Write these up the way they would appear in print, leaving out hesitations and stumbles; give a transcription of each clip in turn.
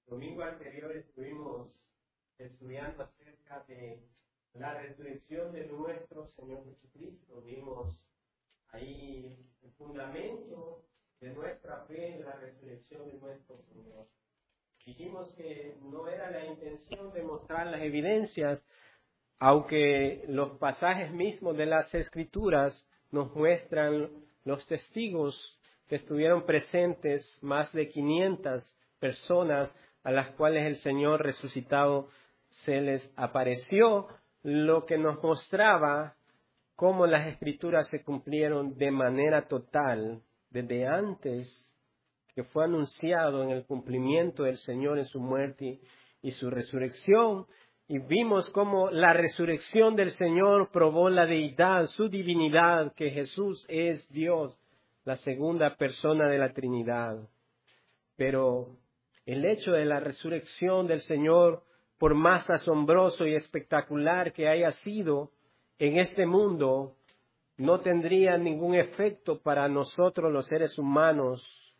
Domingo anterior estuvimos estudiando acerca de la resurrección de nuestro Señor Jesucristo. Vimos ahí el fundamento de nuestra fe en la resurrección de nuestro Señor. Dijimos que no era la intención de mostrar las evidencias, aunque los pasajes mismos de las Escrituras nos muestran los testigos que estuvieron presentes, más de 500 personas a las cuales el Señor resucitado se les apareció, lo que nos mostraba cómo las Escrituras se cumplieron de manera total desde antes que fue anunciado en el cumplimiento del Señor en su muerte y su resurrección. Y vimos cómo la resurrección del Señor probó la deidad, su divinidad, que Jesús es Dios, la segunda persona de la Trinidad. Pero el hecho de la resurrección del Señor, por más asombroso y espectacular que haya sido en este mundo, no tendría ningún efecto para nosotros los seres humanos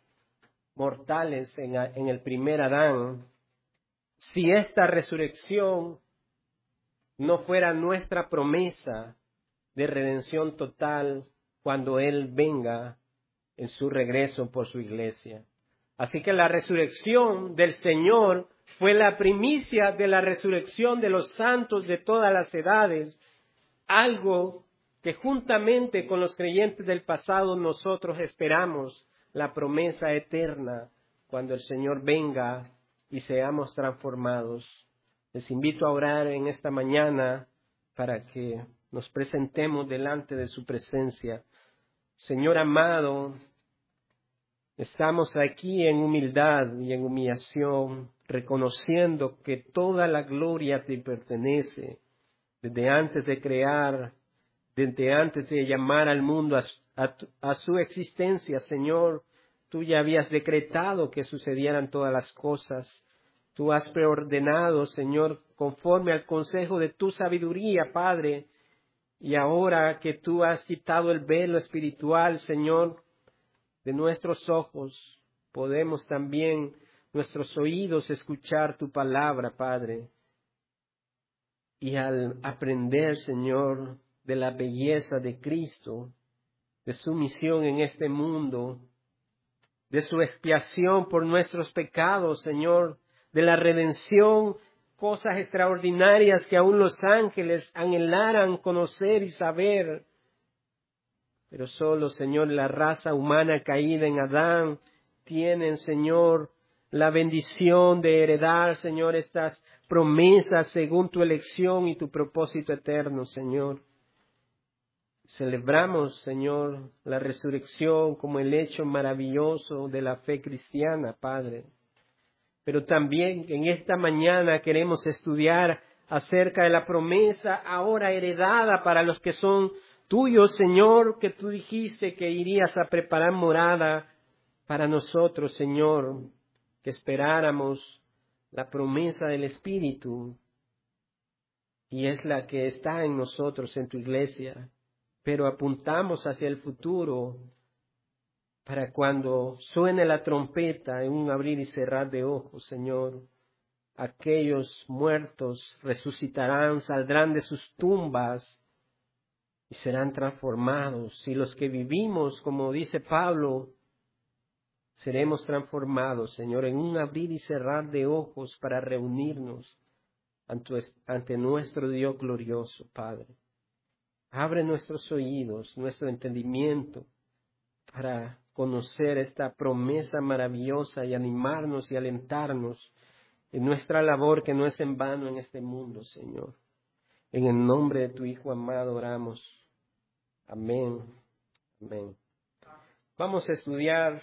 mortales en el primer Adán, si esta resurrección no fuera nuestra promesa de redención total cuando Él venga en su regreso por su iglesia. Así que la resurrección del Señor fue la primicia de la resurrección de los santos de todas las edades, algo que juntamente con los creyentes del pasado nosotros esperamos la promesa eterna cuando el Señor venga y seamos transformados. Les invito a orar en esta mañana para que nos presentemos delante de su presencia. Señor amado, estamos aquí en humildad y en humillación, reconociendo que toda la gloria te pertenece desde antes de crear, desde antes de llamar al mundo a su existencia. Señor, tú ya habías decretado que sucedieran todas las cosas. Tú has preordenado, Señor, conforme al consejo de tu sabiduría, Padre. Y ahora que tú has quitado el velo espiritual, Señor, de nuestros ojos, podemos también, nuestros oídos, escuchar tu palabra, Padre. Y al aprender, Señor, de la belleza de Cristo, de su misión en este mundo, de su expiación por nuestros pecados, Señor, de la redención, cosas extraordinarias que aún los ángeles anhelaran conocer y saber. Pero solo, Señor, la raza humana caída en Adán tienen, Señor, la bendición de heredar, Señor, estas promesas según tu elección y tu propósito eterno, Señor. Celebramos, Señor, la resurrección como el hecho maravilloso de la fe cristiana, Padre. Pero también en esta mañana queremos estudiar acerca de la promesa ahora heredada para los que son tuyos, Señor, que tú dijiste que irías a preparar morada para nosotros, Señor, que esperáramos la promesa del Espíritu, y es la que está en nosotros, en tu iglesia. Pero apuntamos hacia el futuro para cuando suene la trompeta en un abrir y cerrar de ojos, Señor, aquellos muertos resucitarán, saldrán de sus tumbas y serán transformados. Y los que vivimos, como dice Pablo, seremos transformados, Señor, en un abrir y cerrar de ojos para reunirnos ante nuestro Dios glorioso, Padre. Abre nuestros oídos, nuestro entendimiento para conocer esta promesa maravillosa y animarnos y alentarnos en nuestra labor que no es en vano en este mundo, Señor. En el nombre de tu Hijo amado oramos. Amén. Amén. Vamos a estudiar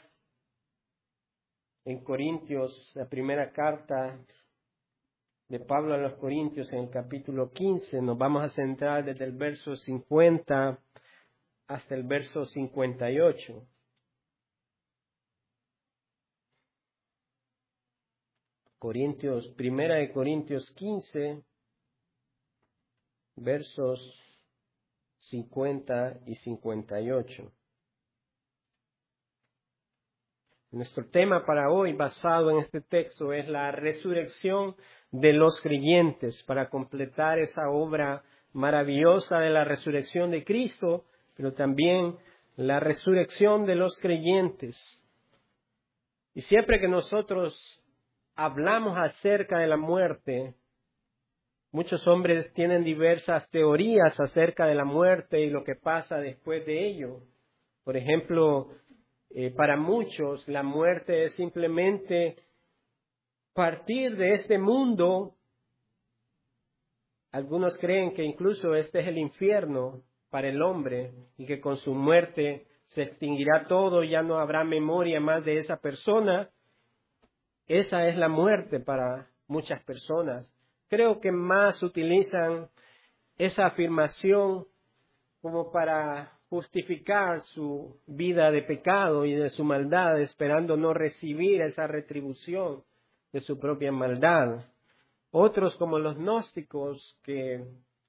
en Corintios, la primera carta de Pablo a los Corintios en el capítulo 15. Nos vamos a centrar desde el verso 50 hasta el verso 58. Primera de Corintios 15, versos 50 y 58. Nuestro tema para hoy, basado en este texto, es la resurrección de los creyentes, para completar esa obra maravillosa de la resurrección de Cristo, pero también la resurrección de los creyentes. Y siempre que nosotros hablamos acerca de la muerte, muchos hombres tienen diversas teorías acerca de la muerte y lo que pasa después de ello. Por ejemplo, para muchos la muerte es simplemente partir de este mundo. Algunos creen que incluso este es el infierno para el hombre y que con su muerte se extinguirá todo, ya no habrá memoria más de esa persona. Esa es la muerte para muchas personas. Creo que más utilizan esa afirmación como para justificar su vida de pecado y de su maldad, esperando no recibir esa retribución de su propia maldad. Otros, como los gnósticos, que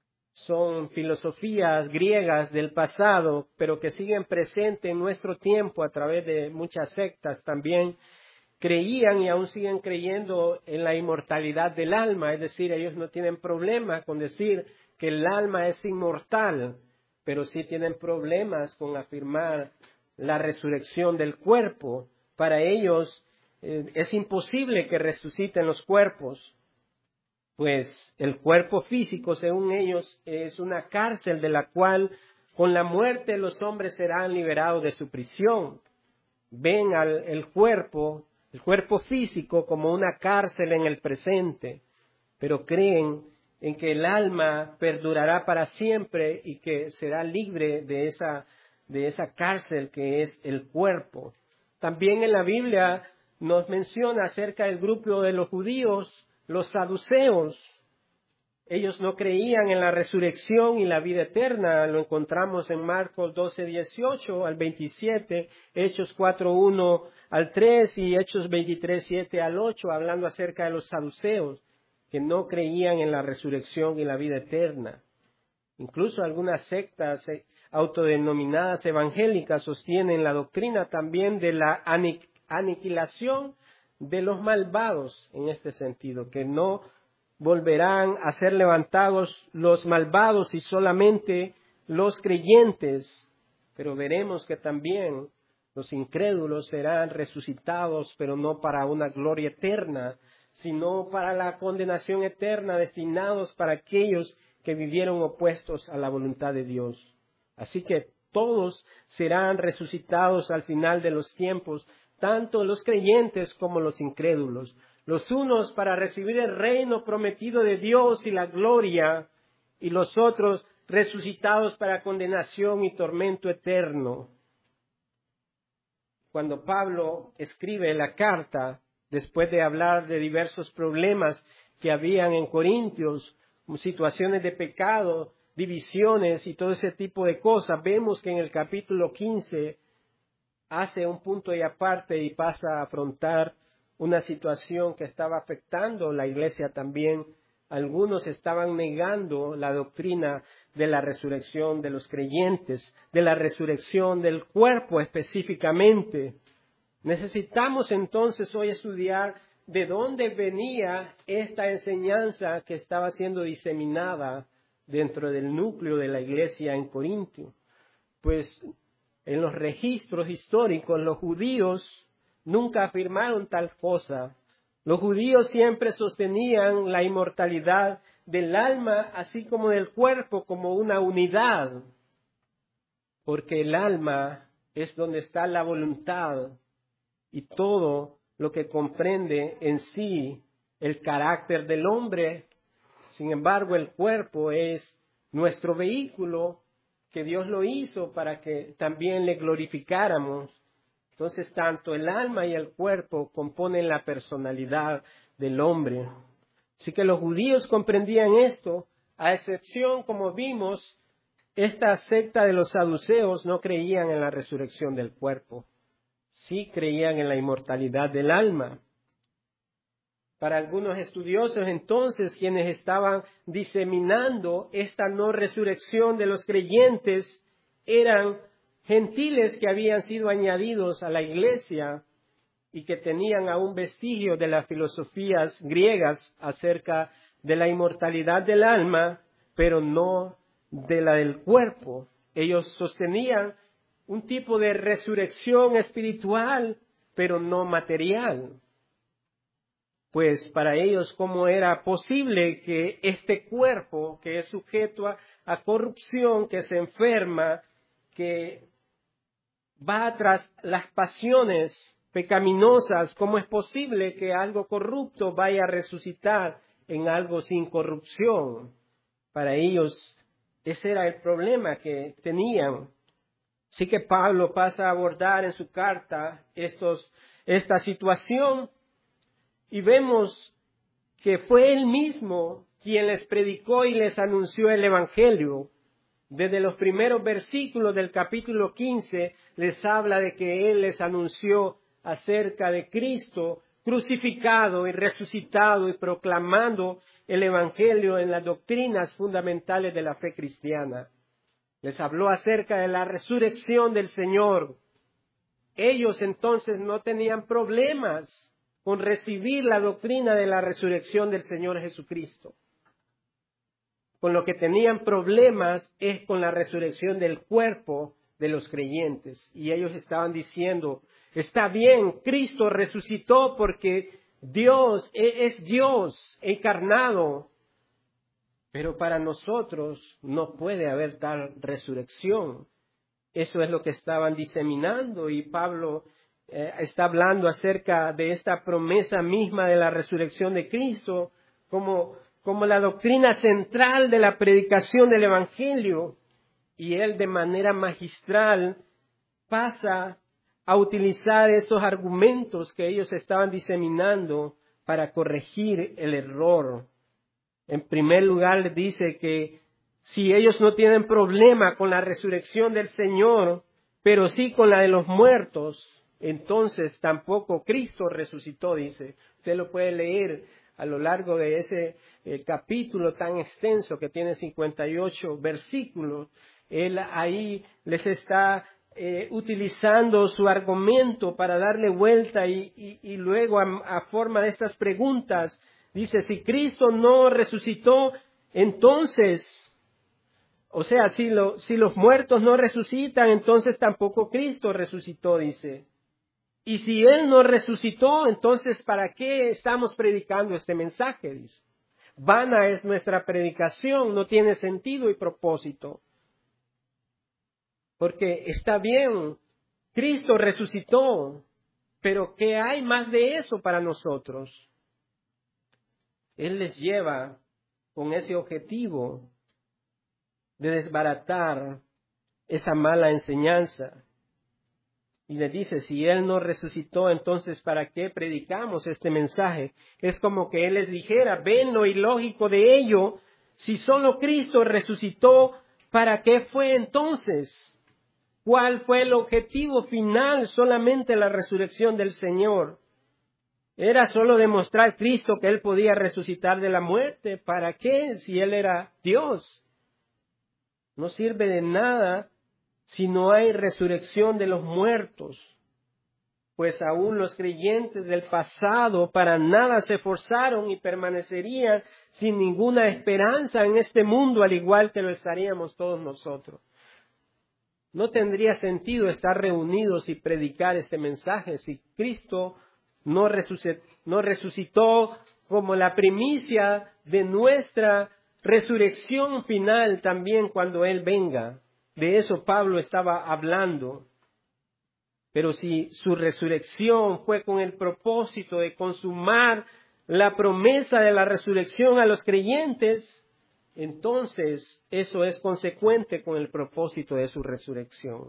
son filosofías griegas del pasado, pero que siguen presentes en nuestro tiempo a través de muchas sectas, también creían y aún siguen creyendo en la inmortalidad del alma. Es decir, ellos no tienen problema con decir que el alma es inmortal, pero sí tienen problemas con afirmar la resurrección del cuerpo. Para ellos es imposible que resuciten los cuerpos, pues el cuerpo físico, según ellos, es una cárcel de la cual con la muerte los hombres serán liberados de su prisión. Ven el cuerpo físico como una cárcel en el presente, pero creen en que el alma perdurará para siempre y que será libre de esa cárcel que es el cuerpo. También en la Biblia nos menciona acerca del grupo de los judíos, los saduceos. Ellos no creían en la resurrección y la vida eterna. Lo encontramos en Marcos 12:18 al 27, Hechos 4:1 al 3 y Hechos 23:7 al 8, hablando acerca de los saduceos, que no creían en la resurrección y la vida eterna. Incluso algunas sectas autodenominadas evangélicas sostienen la doctrina también de la aniquilación de los malvados en este sentido, que no volverán a ser levantados los malvados y solamente los creyentes, pero veremos que también los incrédulos serán resucitados, pero no para una gloria eterna, sino para la condenación eterna, destinados para aquellos que vivieron opuestos a la voluntad de Dios. Así que todos serán resucitados al final de los tiempos, tanto los creyentes como los incrédulos. Los unos para recibir el reino prometido de Dios y la gloria, y los otros resucitados para condenación y tormento eterno. Cuando Pablo escribe la carta, después de hablar de diversos problemas que habían en Corintios, situaciones de pecado, divisiones y todo ese tipo de cosas, vemos que en el capítulo 15 hace un punto y aparte y pasa a afrontar una situación que estaba afectando la iglesia también. Algunos estaban negando la doctrina de la resurrección de los creyentes, de la resurrección del cuerpo específicamente. Necesitamos entonces hoy estudiar de dónde venía esta enseñanza que estaba siendo diseminada dentro del núcleo de la iglesia en Corintio. Pues en los registros históricos, los judíos nunca afirmaron tal cosa. Los judíos siempre sostenían la inmortalidad del alma, así como del cuerpo, como una unidad, porque el alma es donde está la voluntad y todo lo que comprende en sí el carácter del hombre. Sin embargo, el cuerpo es nuestro vehículo, que Dios lo hizo para que también le glorificáramos. Entonces, tanto el alma y el cuerpo componen la personalidad del hombre. Así que los judíos comprendían esto, a excepción, como vimos, esta secta de los saduceos no creían en la resurrección del cuerpo. Sí creían en la inmortalidad del alma. Para algunos estudiosos, entonces, quienes estaban diseminando esta no resurrección de los creyentes eran gentiles que habían sido añadidos a la iglesia y que tenían aún vestigio de las filosofías griegas acerca de la inmortalidad del alma, pero no de la del cuerpo. Ellos sostenían un tipo de resurrección espiritual, pero no material. Pues para ellos, ¿cómo era posible que este cuerpo, que es sujeto a corrupción, que se enferma, que va tras las pasiones pecaminosas, cómo es posible que algo corrupto vaya a resucitar en algo sin corrupción? Para ellos, ese era el problema que tenían. Así que Pablo pasa a abordar en su carta esta situación y vemos que fue él mismo quien les predicó y les anunció el Evangelio. Desde los primeros versículos del capítulo 15 les habla de que él les anunció acerca de Cristo crucificado y resucitado y proclamando el Evangelio en las doctrinas fundamentales de la fe cristiana. Les habló acerca de la resurrección del Señor. Ellos entonces no tenían problemas con recibir la doctrina de la resurrección del Señor Jesucristo. Con lo que tenían problemas es con la resurrección del cuerpo de los creyentes. Y ellos estaban diciendo, está bien, Cristo resucitó porque Dios es Dios encarnado. Pero para nosotros no puede haber tal resurrección. Eso es lo que estaban diseminando y Pablo está hablando acerca de esta promesa misma de la resurrección de Cristo como la doctrina central de la predicación del Evangelio. Y él de manera magistral pasa a utilizar esos argumentos que ellos estaban diseminando para corregir el error. En primer lugar, les dice que si ellos no tienen problema con la resurrección del Señor, pero sí con la de los muertos, entonces tampoco Cristo resucitó, dice. Usted lo puede leer a lo largo de ese capítulo tan extenso que tiene 58 versículos. Él ahí les está utilizando su argumento para darle vuelta y luego a forma de estas preguntas. Dice, si Cristo no resucitó, entonces, o sea, si los muertos no resucitan, entonces tampoco Cristo resucitó, dice. Y si Él no resucitó, entonces, ¿para qué estamos predicando este mensaje? Dice. Vana es nuestra predicación, no tiene sentido y propósito. Porque está bien, Cristo resucitó, pero ¿qué hay más de eso para nosotros? Él les lleva con ese objetivo de desbaratar esa mala enseñanza. Y les dice, si Él no resucitó, entonces ¿para qué predicamos este mensaje? Es como que Él les dijera, ven lo ilógico de ello, si solo Cristo resucitó, ¿para qué fue entonces? ¿Cuál fue el objetivo final? Solamente la resurrección del Señor. Era solo demostrar a Cristo que Él podía resucitar de la muerte. ¿Para qué? Si Él era Dios. No sirve de nada si no hay resurrección de los muertos. Pues aún los creyentes del pasado para nada se esforzaron y permanecerían sin ninguna esperanza en este mundo, al igual que lo estaríamos todos nosotros. No tendría sentido estar reunidos y predicar este mensaje si Cristo no resucitó como la primicia de nuestra resurrección final también cuando Él venga. De eso Pablo estaba hablando. Pero si su resurrección fue con el propósito de consumar la promesa de la resurrección a los creyentes, entonces eso es consecuente con el propósito de su resurrección.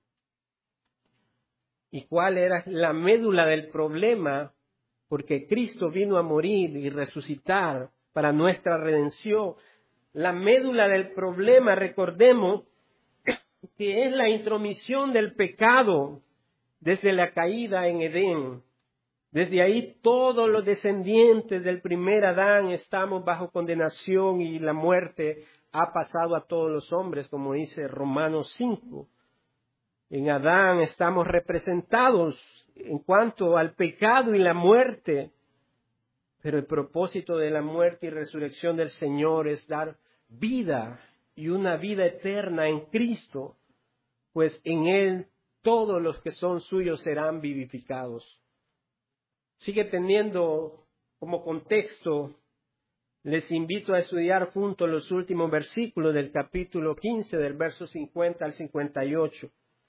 ¿Y cuál era la médula del problema? Porque Cristo vino a morir y resucitar para nuestra redención. La médula del problema, recordemos, que es la intromisión del pecado desde la caída en Edén. Desde ahí todos los descendientes del primer Adán estamos bajo condenación y la muerte ha pasado a todos los hombres, como dice Romanos 5. En Adán estamos representados en cuanto al pecado y la muerte. Pero el propósito de la muerte y resurrección del Señor es dar vida y una vida eterna en Cristo, pues en Él todos los que son suyos serán vivificados. Sigue teniendo como contexto, les invito a estudiar juntos los últimos versículos del capítulo 15, del verso 50 al 58.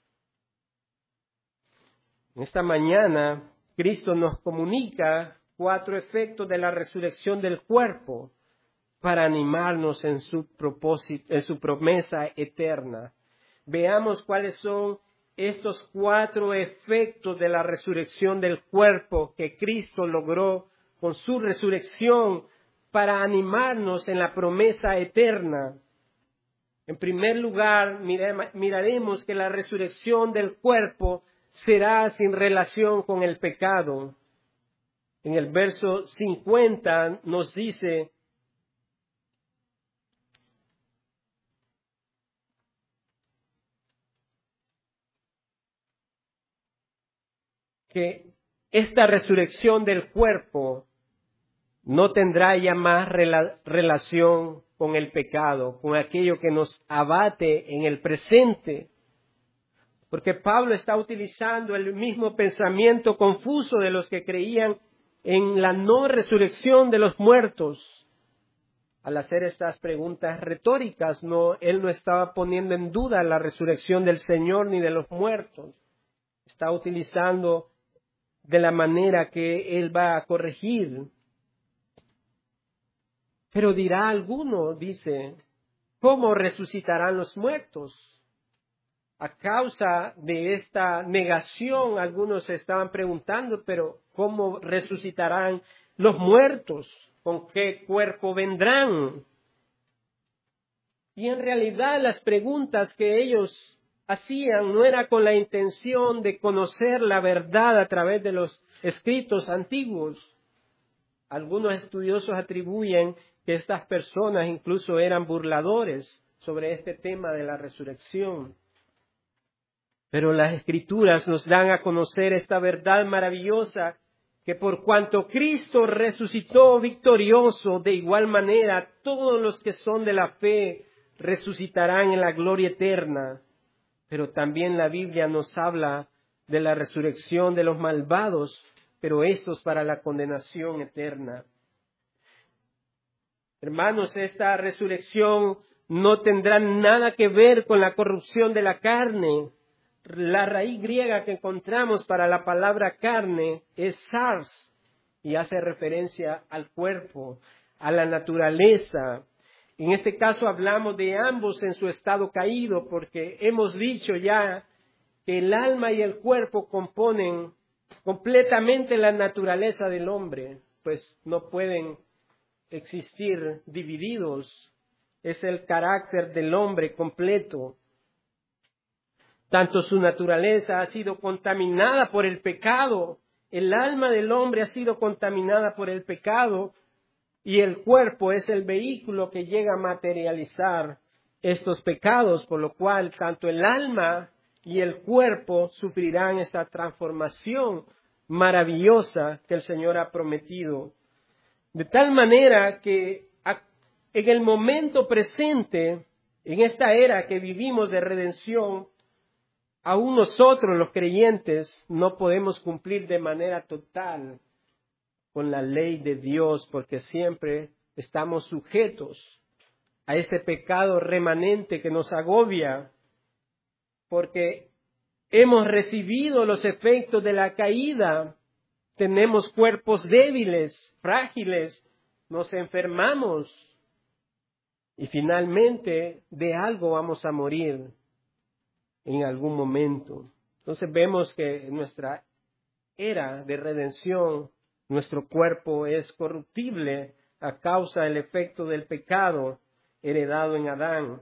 En esta mañana, Cristo nos comunica 4 efectos de la resurrección del cuerpo para animarnos en su propósito, en su promesa eterna. Veamos cuáles son estos 4 efectos de la resurrección del cuerpo que Cristo logró con su resurrección para animarnos en la promesa eterna. En primer lugar, miraremos que la resurrección del cuerpo será sin relación con el pecado. En el verso 50 nos dice: que esta resurrección del cuerpo no tendrá ya más relación con el pecado, con aquello que nos abate en el presente. Porque Pablo está utilizando el mismo pensamiento confuso de los que creían en la no resurrección de los muertos. Al hacer estas preguntas retóricas, él no estaba poniendo en duda la resurrección del Señor ni de los muertos. Está utilizando de la manera que él va a corregir. Pero dirá alguno, dice, ¿cómo resucitarán los muertos? A causa de esta negación, algunos se estaban preguntando, pero ¿cómo resucitarán los muertos? ¿Con qué cuerpo vendrán? Y en realidad las preguntas que ellos hacían no era con la intención de conocer la verdad a través de los escritos antiguos. Algunos estudiosos atribuyen que estas personas incluso eran burladores sobre este tema de la resurrección. Pero las Escrituras nos dan a conocer esta verdad maravillosa, que por cuanto Cristo resucitó victorioso, de igual manera todos los que son de la fe resucitarán en la gloria eterna. Pero también la Biblia nos habla de la resurrección de los malvados, pero estos para la condenación eterna. Hermanos, esta resurrección no tendrá nada que ver con la corrupción de la carne. La raíz griega que encontramos para la palabra carne es sars y hace referencia al cuerpo, a la naturaleza. En este caso hablamos de ambos en su estado caído, porque hemos dicho ya que el alma y el cuerpo componen completamente la naturaleza del hombre, pues no pueden existir divididos. Es el carácter del hombre completo. Tanto su naturaleza ha sido contaminada por el pecado, el alma del hombre ha sido contaminada por el pecado, y el cuerpo es el vehículo que llega a materializar estos pecados, por lo cual tanto el alma y el cuerpo sufrirán esta transformación maravillosa que el Señor ha prometido. De tal manera que en el momento presente, en esta era que vivimos de redención, aún nosotros los creyentes no podemos cumplir de manera total con la ley de Dios, porque siempre estamos sujetos a ese pecado remanente que nos agobia, porque hemos recibido los efectos de la caída, tenemos cuerpos débiles, frágiles, nos enfermamos y finalmente de algo vamos a morir en algún momento. Entonces vemos que en nuestra era de redención, nuestro cuerpo es corruptible a causa del efecto del pecado heredado en Adán.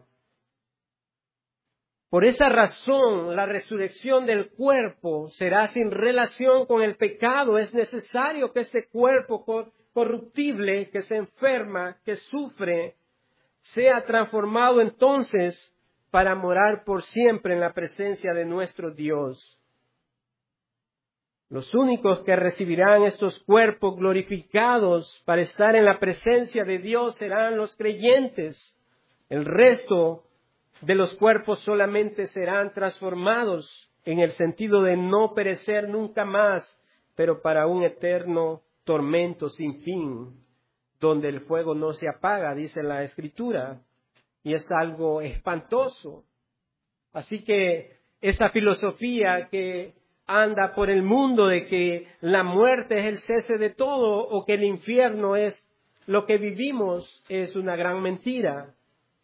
Por esa razón, la resurrección del cuerpo será sin relación con el pecado. Es necesario que este cuerpo corruptible, que se enferma, que sufre, sea transformado entonces para morar por siempre en la presencia de nuestro Dios. Los únicos que recibirán estos cuerpos glorificados para estar en la presencia de Dios serán los creyentes. El resto de los cuerpos solamente serán transformados en el sentido de no perecer nunca más, pero para un eterno tormento sin fin, donde el fuego no se apaga, dice la Escritura, y es algo espantoso. Así que esa filosofía que anda por el mundo de que la muerte es el cese de todo o que el infierno es lo que vivimos es una gran mentira.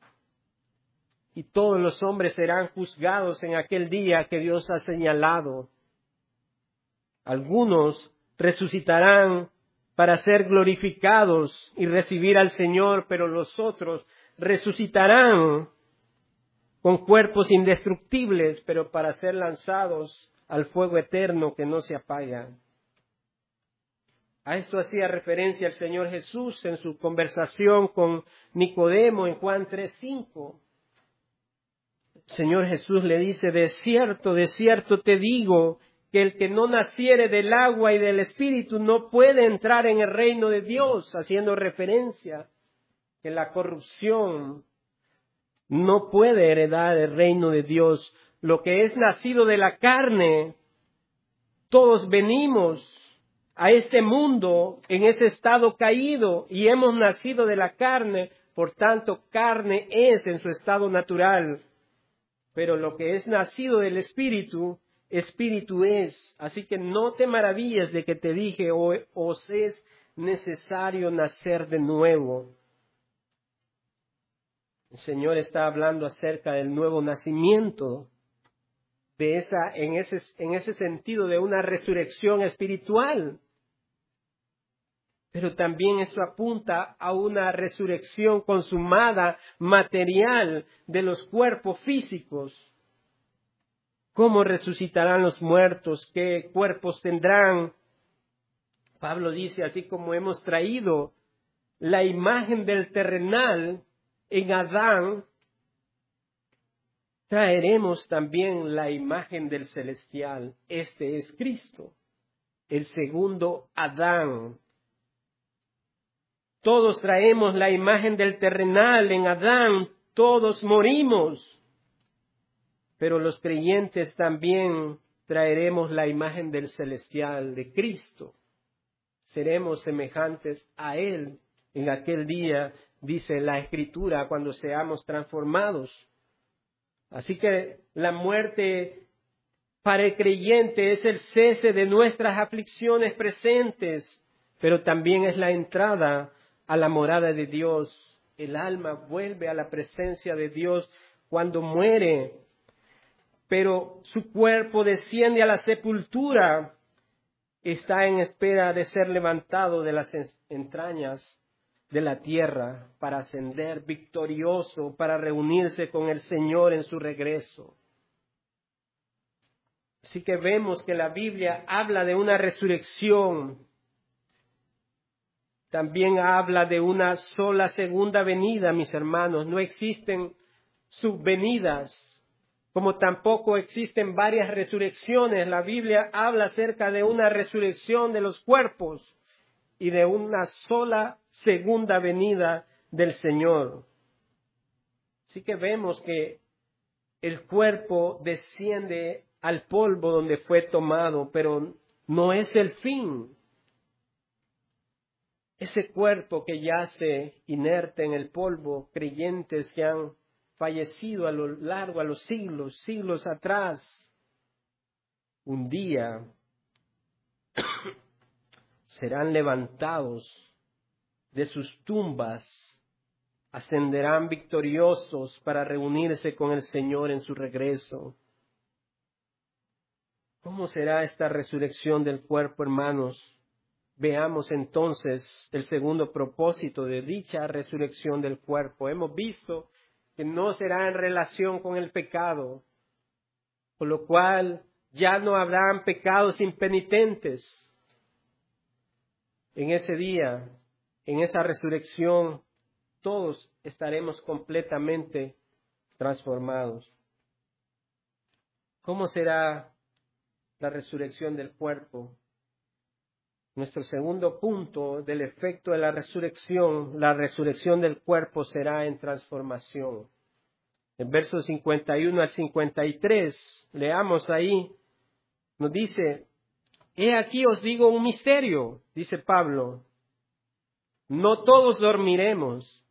Y todos los hombres serán juzgados en aquel día que Dios ha señalado. Algunos resucitarán para ser glorificados y recibir al Señor, pero los otros resucitarán con cuerpos indestructibles, pero para ser lanzados al fuego eterno que no se apaga. A esto hacía referencia el Señor Jesús en su conversación con Nicodemo en Juan 3:5. El Señor Jesús le dice, de cierto te digo, que el que no naciere del agua y del Espíritu no puede entrar en el reino de Dios, haciendo referencia que la corrupción no puede heredar el reino de Dios. Lo que es nacido de la carne, todos venimos a este mundo en ese estado caído y hemos nacido de la carne, por tanto carne es en su estado natural. Pero lo que es nacido del Espíritu, Espíritu es. Así que no te maravilles de que te dije, os es necesario nacer de nuevo. El Señor está hablando acerca del nuevo nacimiento, en ese sentido de una resurrección espiritual. Pero también eso apunta a una resurrección consumada, material, de los cuerpos físicos. ¿Cómo resucitarán los muertos? ¿Qué cuerpos tendrán? Pablo dice, así como hemos traído la imagen del terrenal en Adán, traeremos también la imagen del celestial. Este es Cristo, el segundo Adán. Todos traemos la imagen del terrenal en Adán, todos morimos. Pero los creyentes también traeremos la imagen del celestial, de Cristo. Seremos semejantes a Él en aquel día, dice la Escritura, cuando seamos transformados. Así que la muerte para el creyente es el cese de nuestras aflicciones presentes, pero también es la entrada a la morada de Dios. El alma vuelve a la presencia de Dios cuando muere, pero su cuerpo desciende a la sepultura, está en espera de ser levantado de las entrañas de la tierra para ascender victorioso, para reunirse con el Señor en su regreso. Así que vemos que la Biblia habla de una resurrección. También habla de una sola segunda venida, mis hermanos. No existen subvenidas, como tampoco existen varias resurrecciones. La Biblia habla acerca de una resurrección de los cuerpos y de una sola segunda venida del Señor. Así que vemos que el cuerpo desciende al polvo donde fue tomado, pero no es el fin. Ese cuerpo que yace inerte en el polvo, creyentes que han fallecido a lo largo, a los siglos atrás, un día serán levantados de sus tumbas, ascenderán victoriosos para reunirse con el Señor en su regreso. ¿Cómo será esta resurrección del cuerpo, hermanos? Veamos entonces el segundo propósito de dicha resurrección del cuerpo. Hemos visto que no será en relación con el pecado, por lo cual ya no habrán pecados impenitentes. En ese día, en esa resurrección, todos estaremos completamente transformados. ¿Cómo será la resurrección del cuerpo. Nuestro segundo punto del efecto de la resurrección del cuerpo será en transformación. En versos 51 al 53, leamos ahí, nos dice, he aquí os digo un misterio, dice Pablo, no todos dormiremos,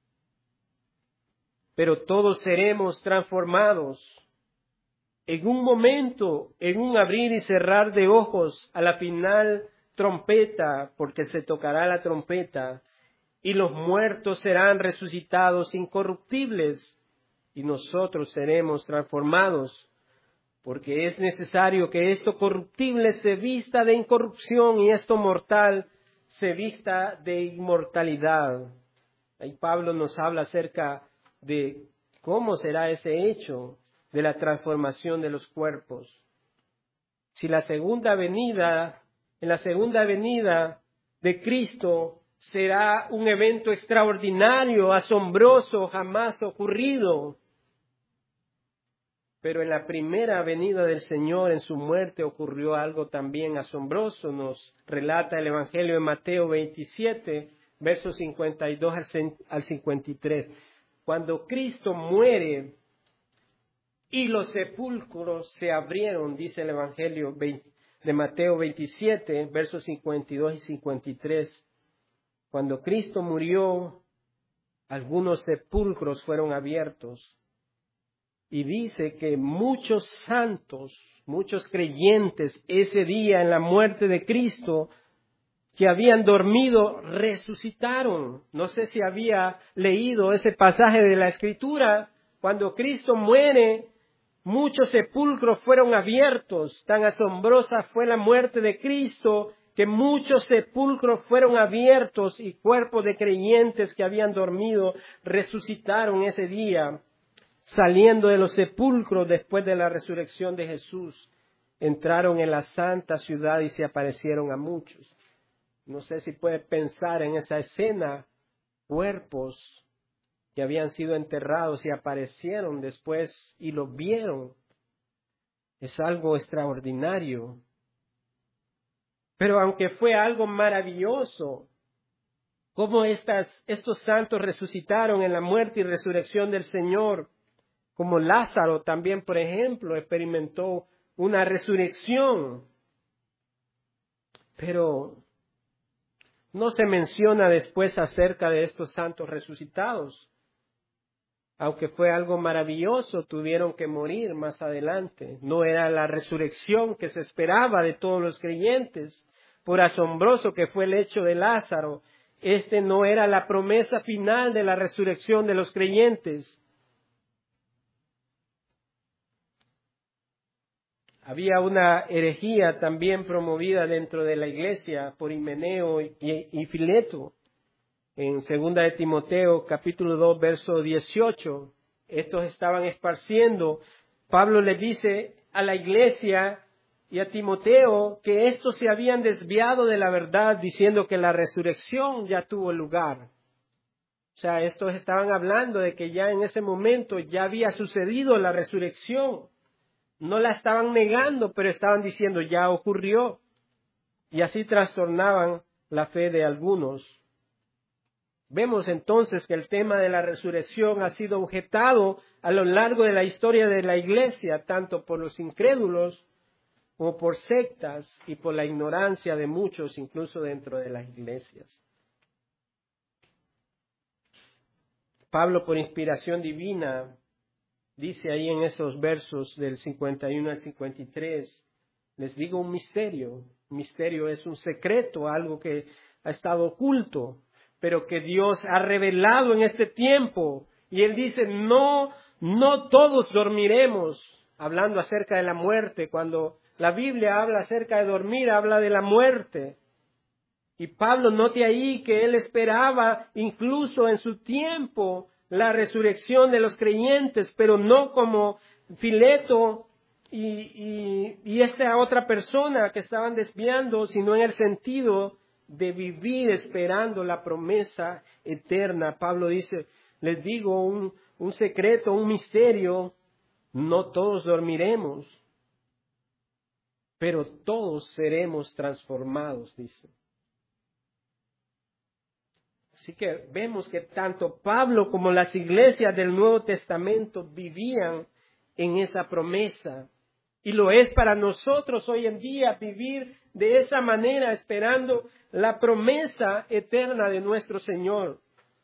pero todos seremos transformados. En un momento, en un abrir y cerrar de ojos, a la final trompeta, porque se tocará la trompeta, y los muertos serán resucitados incorruptibles, y nosotros seremos transformados, porque es necesario que esto corruptible se vista de incorrupción y esto mortal se vista de inmortalidad. Ahí Pablo nos habla acerca de cómo será ese hecho de la transformación de los cuerpos. Si en la segunda venida de Cristo será un evento extraordinario, asombroso, jamás ocurrido. Pero en la primera venida del Señor, en su muerte, ocurrió algo también asombroso. Nos relata el Evangelio de Mateo 27, versos 52 al 53. Cuando Cristo muere y los sepulcros se abrieron, dice el Evangelio de Mateo 27, versos 52 y 53. Cuando Cristo murió, algunos sepulcros fueron abiertos. Y dice que muchos santos, muchos creyentes, ese día en la muerte de Cristo, que habían dormido, resucitaron. No sé si había leído ese pasaje de la Escritura. Cuando Cristo muere, muchos sepulcros fueron abiertos. Tan asombrosa fue la muerte de Cristo que muchos sepulcros fueron abiertos y cuerpos de creyentes que habían dormido resucitaron ese día. Saliendo de los sepulcros después de la resurrección de Jesús, entraron en la santa ciudad y se aparecieron a muchos. No sé si puede pensar en esa escena, cuerpos que habían sido enterrados y aparecieron después y los vieron. Es algo extraordinario. Pero aunque fue algo maravilloso, cómo estos santos resucitaron en la muerte y resurrección del Señor, como Lázaro también, por ejemplo, experimentó una resurrección. Pero no se menciona después acerca de estos santos resucitados. Aunque fue algo maravilloso, tuvieron que morir más adelante. No era la resurrección que se esperaba de todos los creyentes. Por asombroso que fue el hecho de Lázaro, no era la promesa final de la resurrección de los creyentes. Había una herejía también promovida dentro de la iglesia por Himeneo y Fileto. En 2 de Timoteo, capítulo 2, verso 18, estos estaban esparciendo. Pablo le dice a la iglesia y a Timoteo que estos se habían desviado de la verdad, diciendo que la resurrección ya tuvo lugar. O sea, estos estaban hablando de que ya en ese momento ya había sucedido la resurrección. No la estaban negando, pero estaban diciendo ya ocurrió. Y así trastornaban la fe de algunos. Vemos entonces que el tema de la resurrección ha sido objetado a lo largo de la historia de la iglesia, tanto por los incrédulos como por sectas y por la ignorancia de muchos, incluso dentro de las iglesias. Pablo, por inspiración divina, dice ahí en esos versos del 51 al 53, les digo un misterio. Un misterio es un secreto, algo que ha estado oculto, pero que Dios ha revelado en este tiempo. Y Él dice, no todos dormiremos, hablando acerca de la muerte. Cuando la Biblia habla acerca de dormir, habla de la muerte. Y Pablo note ahí que él esperaba incluso en su tiempo la resurrección de los creyentes, pero no como Fileto y esta otra persona que estaban desviando, sino en el sentido de vivir esperando la promesa eterna. Pablo dice, les digo un secreto, un misterio, no todos dormiremos. pero todos seremos transformados, dice. Así que vemos que tanto Pablo como las iglesias del Nuevo Testamento vivían en esa promesa. Y lo es para nosotros hoy en día vivir de esa manera, esperando la promesa eterna de nuestro Señor.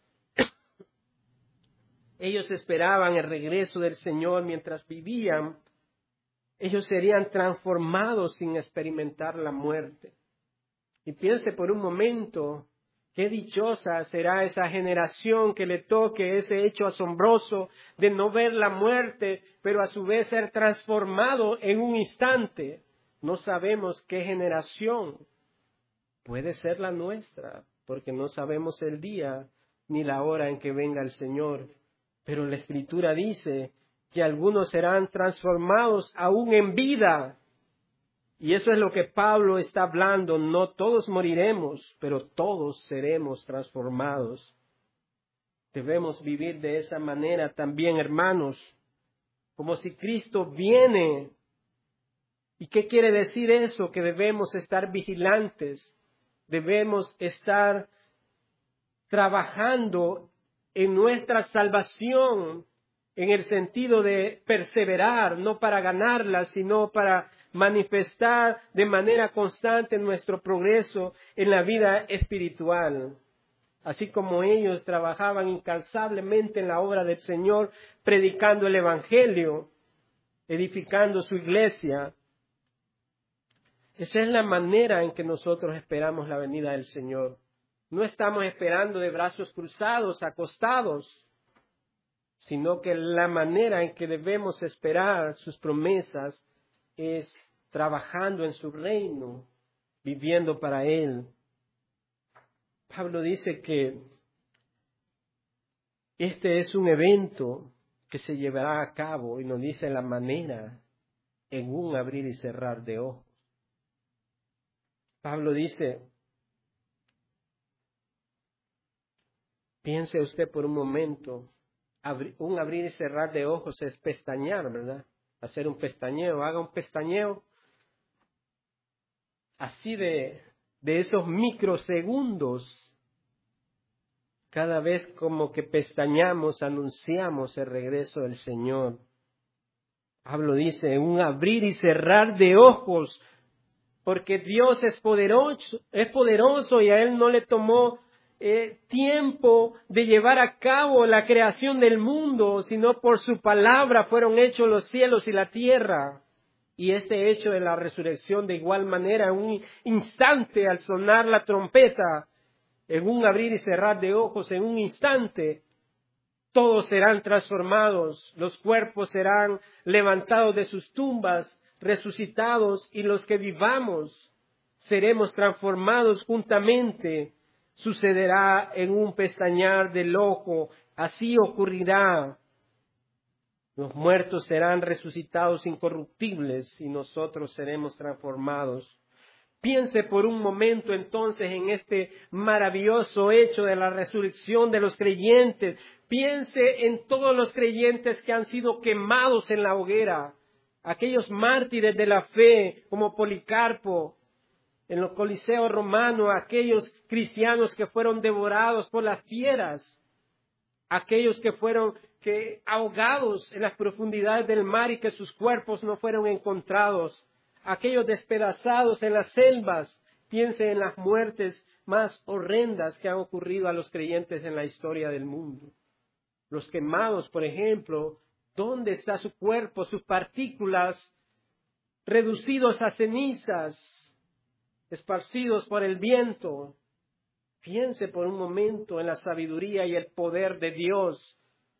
Ellos esperaban el regreso del Señor mientras vivían. Ellos serían transformados sin experimentar la muerte. Y piense por un momento, qué dichosa será esa generación que le toque ese hecho asombroso de no ver la muerte, pero a su vez ser transformado en un instante. No sabemos qué generación puede ser la nuestra, porque no sabemos el día ni la hora en que venga el Señor. Pero la Escritura dice que algunos serán transformados aún en vida. Y eso es lo que Pablo está hablando. No todos moriremos, pero todos seremos transformados. Debemos vivir de esa manera también, hermanos, como si Cristo viene. ¿Y qué quiere decir eso? Que debemos estar vigilantes, debemos estar trabajando en nuestra salvación, en el sentido de perseverar, no para ganarla, sino para manifestar de manera constante nuestro progreso en la vida espiritual. Así como ellos trabajaban incansablemente en la obra del Señor, predicando el Evangelio, edificando su iglesia. Esa es la manera en que nosotros esperamos la venida del Señor. No estamos esperando de brazos cruzados, acostados, sino que la manera en que debemos esperar sus promesas es trabajando en su reino, viviendo para Él. Pablo dice que este es un evento que se llevará a cabo, y nos dice la manera, en un abrir y cerrar de ojos. Pablo dice, piense usted por un momento, un abrir y cerrar de ojos es pestañear, ¿verdad? Hacer un pestañeo, haga un pestañeo así de esos microsegundos. Cada vez como que pestañamos, anunciamos el regreso del Señor. Pablo dice, un abrir y cerrar de ojos, porque Dios es poderoso y a Él no le tomó tiempo de llevar a cabo la creación del mundo, sino por su palabra fueron hechos los cielos y la tierra. Y este hecho de la resurrección de igual manera, en un instante al sonar la trompeta, en un abrir y cerrar de ojos, en un instante, todos serán transformados, los cuerpos serán levantados de sus tumbas, resucitados, y los que vivamos seremos transformados juntamente. Sucederá en un pestañear del ojo, así ocurrirá. Los muertos serán resucitados incorruptibles y nosotros seremos transformados. Piense por un momento entonces en este maravilloso hecho de la resurrección de los creyentes. Piense en todos los creyentes que han sido quemados en la hoguera. Aquellos mártires de la fe como Policarpo en los coliseos romanos, aquellos cristianos que fueron devorados por las fieras, aquellos que fueron ahogados en las profundidades del mar y que sus cuerpos no fueron encontrados, aquellos despedazados en las selvas. Piense en las muertes más horrendas que han ocurrido a los creyentes en la historia del mundo. Los quemados, por ejemplo, ¿dónde está su cuerpo, sus partículas reducidos a cenizas, esparcidos por el viento? Piense por un momento en la sabiduría y el poder de Dios.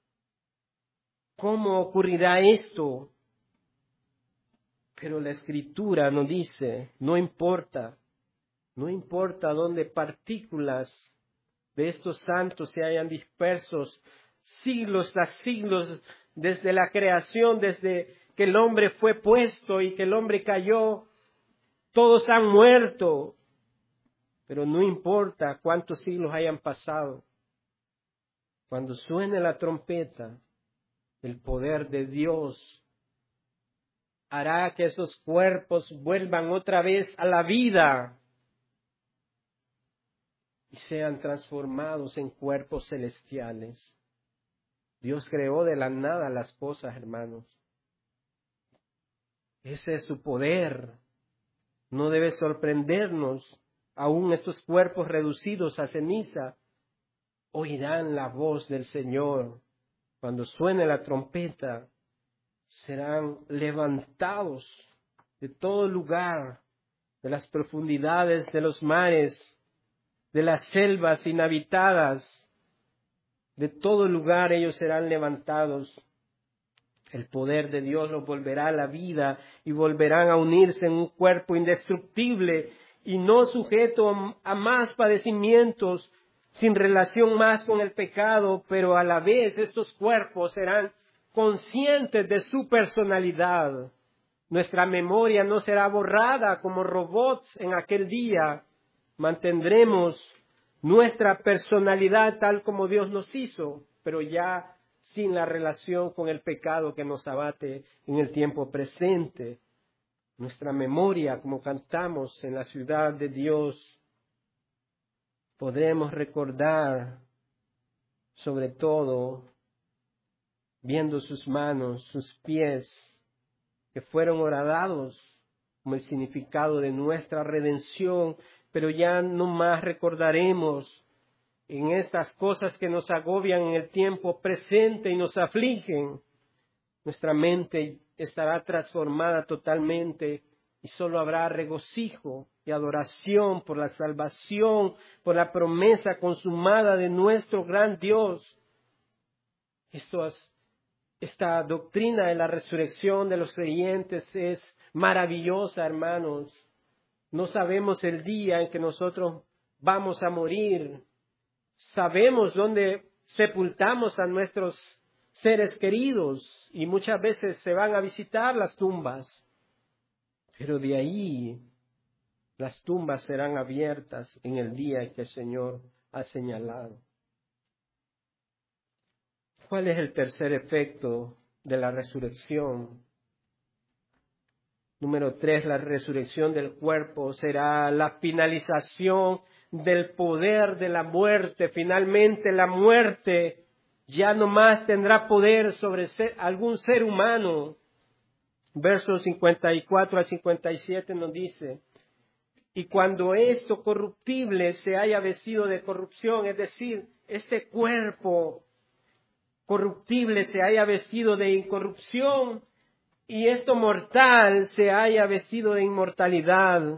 ¿Cómo ocurrirá esto? Pero la Escritura nos dice, no importa dónde partículas de estos santos se hayan dispersos siglos tras siglos desde la creación, desde que el hombre fue puesto y que el hombre cayó, todos han muerto. Pero no importa cuántos siglos hayan pasado. Cuando suene la trompeta, el poder de Dios hará que esos cuerpos vuelvan otra vez a la vida y sean transformados en cuerpos celestiales. Dios creó de la nada las cosas, hermanos. Ese es su poder. No debe sorprendernos. Aún estos cuerpos reducidos a ceniza oirán la voz del Señor. Cuando suene la trompeta, serán levantados de todo lugar, de las profundidades de los mares, de las selvas inhabitadas, de todo lugar ellos serán levantados. El poder de Dios los volverá a la vida y volverán a unirse en un cuerpo indestructible y no sujeto a más padecimientos, sin relación más con el pecado, pero a la vez estos cuerpos serán conscientes de su personalidad. Nuestra memoria no será borrada como robots en aquel día. Mantendremos nuestra personalidad tal como Dios nos hizo, pero ya sin la relación con el pecado que nos abate en el tiempo presente. Nuestra memoria, como cantamos en la ciudad de Dios, podremos recordar, sobre todo, viendo sus manos, sus pies, que fueron horadados como el significado de nuestra redención, pero ya no más recordaremos en estas cosas que nos agobian en el tiempo presente y nos afligen. Nuestra mente estará transformada totalmente y solo habrá regocijo y adoración por la salvación, por la promesa consumada de nuestro gran Dios. Esta doctrina de la resurrección de los creyentes es maravillosa, hermanos. No sabemos el día en que nosotros vamos a morir. Sabemos dónde sepultamos a nuestros seres queridos y muchas veces se van a visitar las tumbas. Pero de ahí las tumbas serán abiertas en el día que el Señor ha señalado. ¿Cuál es el tercer efecto de la resurrección? Número 3, la resurrección del cuerpo será la finalización del poder de la muerte. Finalmente la muerte ya no más tendrá poder sobre algún ser humano. Versos 54 al 57 nos dice: y cuando esto corruptible se haya vestido de corrupción, es decir, este cuerpo corruptible se haya vestido de incorrupción, y esto mortal se haya vestido de inmortalidad,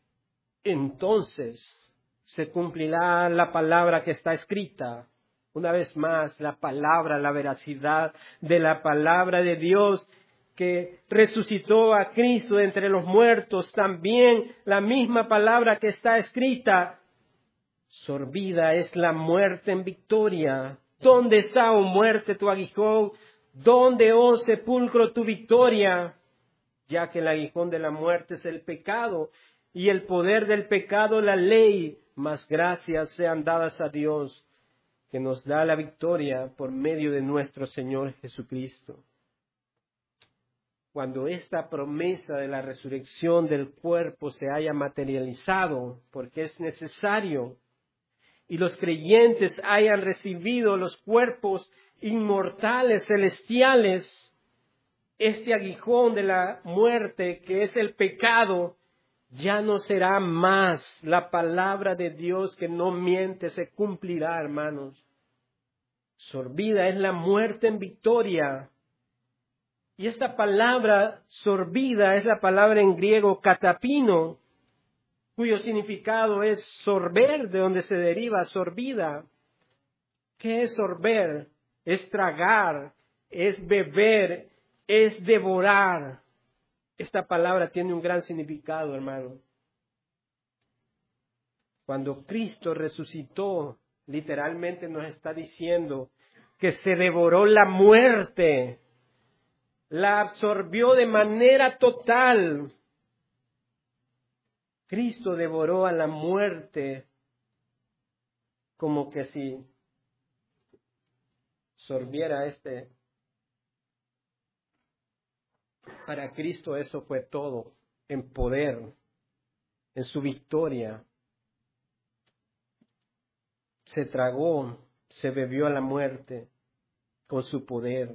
entonces se cumplirá la palabra que está escrita. Una vez más, la palabra, la veracidad de la palabra de Dios que resucitó a Cristo de entre los muertos. También la misma palabra que está escrita: sorbida es la muerte en victoria. ¿Dónde está, oh muerte, tu aguijón? ¿Dónde, oh sepulcro, tu victoria? Ya que el aguijón de la muerte es el pecado, y el poder del pecado la ley, mas gracias sean dadas a Dios, que nos da la victoria por medio de nuestro Señor Jesucristo. Cuando esta promesa de la resurrección del cuerpo se haya materializado, porque es necesario, y los creyentes hayan recibido los cuerpos inmortales, celestiales, este aguijón de la muerte, que es el pecado, ya no será más. La palabra de Dios que no miente se cumplirá, hermanos. Sorbida es la muerte en victoria. Y esta palabra sorbida es la palabra en griego katapino, cuyo significado es sorber, de donde se deriva sorbida. ¿Qué es sorber? Es tragar, es beber, es devorar. Esta palabra tiene un gran significado, hermano. Cuando Cristo resucitó, literalmente nos está diciendo que se devoró la muerte, la absorbió de manera total. Cristo devoró a la muerte como que si sorbiera Para Cristo eso fue todo, en poder, en su victoria. Se tragó, se bebió a la muerte con su poder.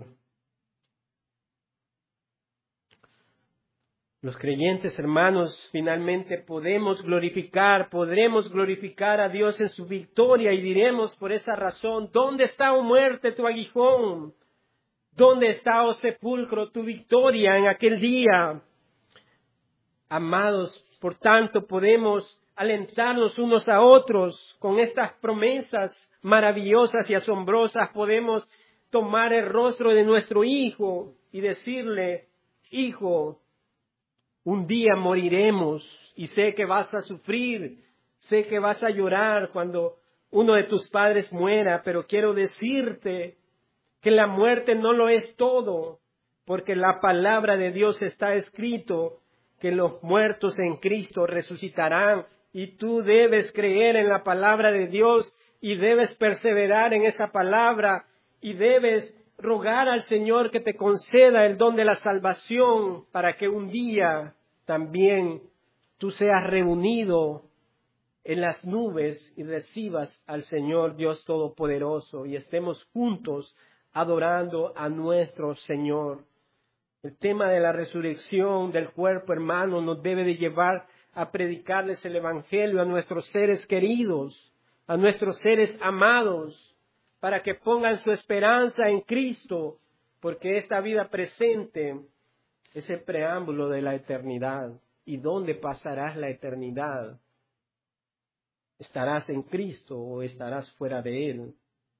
Los creyentes, hermanos, finalmente podremos glorificar a Dios en su victoria y diremos por esa razón, ¿dónde está, oh muerte, tu aguijón? ¿Dónde está, oh sepulcro, tu victoria en aquel día? Amados, por tanto, podemos alentarnos unos a otros con estas promesas maravillosas y asombrosas. Podemos tomar el rostro de nuestro hijo y decirle, hijo, un día moriremos y sé que vas a sufrir, sé que vas a llorar cuando uno de tus padres muera, pero quiero decirte que la muerte no lo es todo, porque la palabra de Dios está escrito que los muertos en Cristo resucitarán y tú debes creer en la palabra de Dios y debes perseverar en esa palabra y debes rogar al Señor que te conceda el don de la salvación para que un día también tú seas reunido en las nubes y recibas al Señor Dios Todopoderoso y estemos juntos adorando a nuestro Señor. El tema de la resurrección del cuerpo, hermano, nos debe de llevar a predicarles el Evangelio a nuestros seres queridos, a nuestros seres amados, para que pongan su esperanza en Cristo, porque esta vida presente es el preámbulo de la eternidad. ¿Y dónde pasarás la eternidad? ¿Estarás en Cristo o estarás fuera de Él?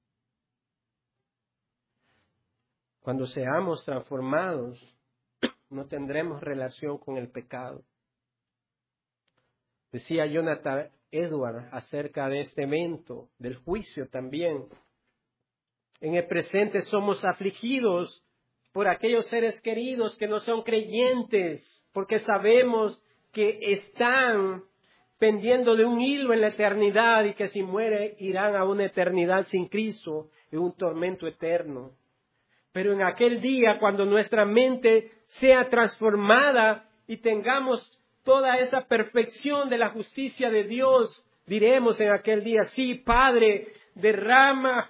Cuando seamos transformados, no tendremos relación con el pecado. Decía Jonathan Edwards acerca de este evento, del juicio también. En el presente somos afligidos por aquellos seres queridos que no son creyentes, porque sabemos que están pendiendo de un hilo en la eternidad y que si mueren irán a una eternidad sin Cristo, en un tormento eterno. Pero en aquel día, cuando nuestra mente sea transformada y tengamos toda esa perfección de la justicia de Dios, diremos en aquel día, sí, Padre, derrama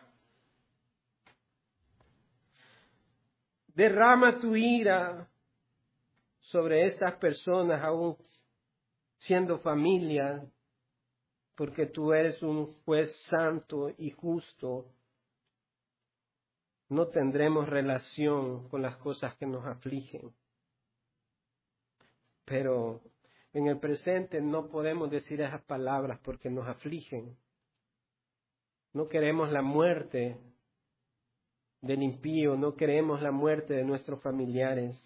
tu ira sobre estas personas, aún siendo familia, porque tú eres un juez santo y justo. No tendremos relación con las cosas que nos afligen. Pero en el presente no podemos decir esas palabras porque nos afligen. No queremos la muerte del impío, no queremos la muerte de nuestros familiares.